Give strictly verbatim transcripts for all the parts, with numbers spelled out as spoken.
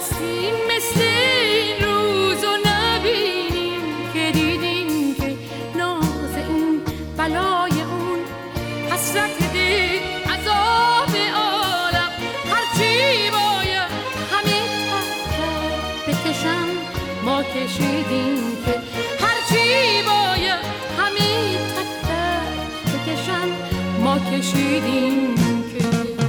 میخواستیم مثل این روز و نبینیم که دیدیم که ناز این بلای اون، حسرت دل عذاب عالم، هرچی باید همه تک بکشم ما کشیدیم که هرچی باید همه تک تک بکشم ما کشیدیم که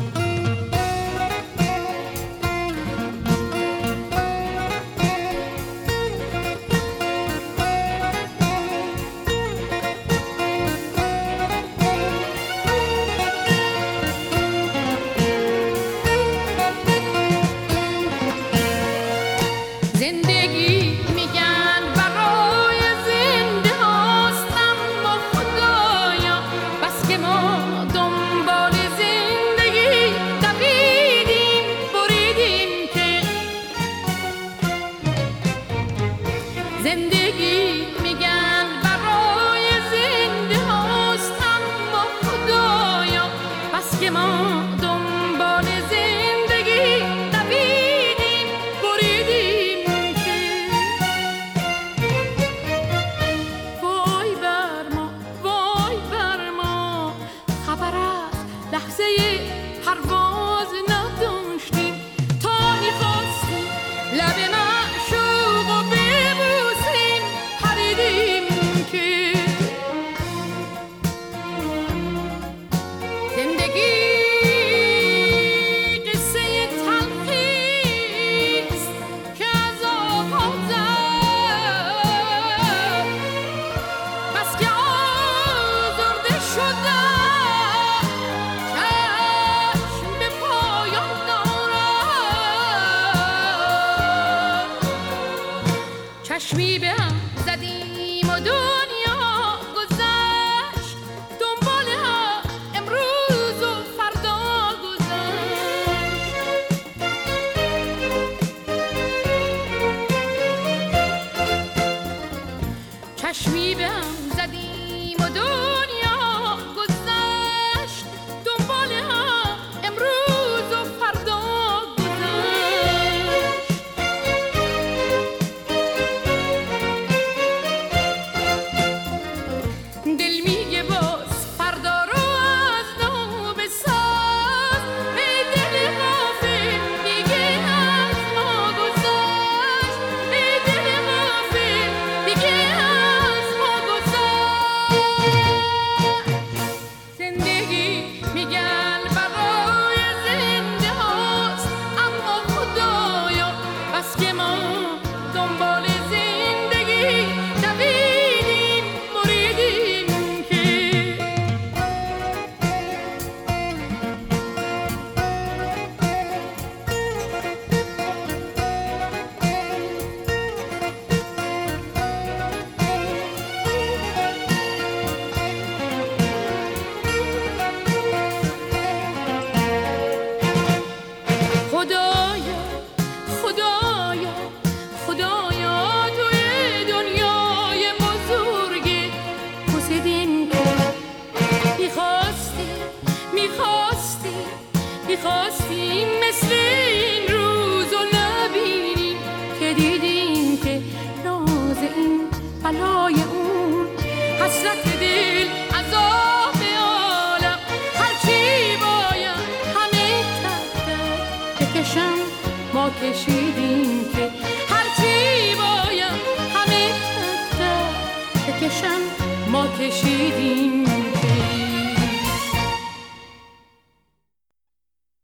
زندگی میگن برای زنده هاست، اما خدایا بس که ما دنبال زندگی دویدیم بریدیم که زندگی میگن برای زنده هاست، اما خدایا بس که ما دنبال زندگی دویدیم بریدیم لحظه پرواز نداشتیم تا میخواستیم لب معشوق و ببوسیم پریدیم که زندگی قصه تلخیست که از آغاز بس که آزرده شدم چشمی به هم زدیم و دنیا گذشت، دنبال هم امروز و فردا گذشت. چشمی به هم زدیم و دنیا گذشت، دنبال هم امروز و فردا میخواستیم مثل این روز و نبینیم که دیدیم که ناز این بلای اون، حسرت دل عذاب عالم، هرچی باید همه تک تک بکشم ما کشیدیم که هرچی باید همه تک تک بکشم ما کشیدیم که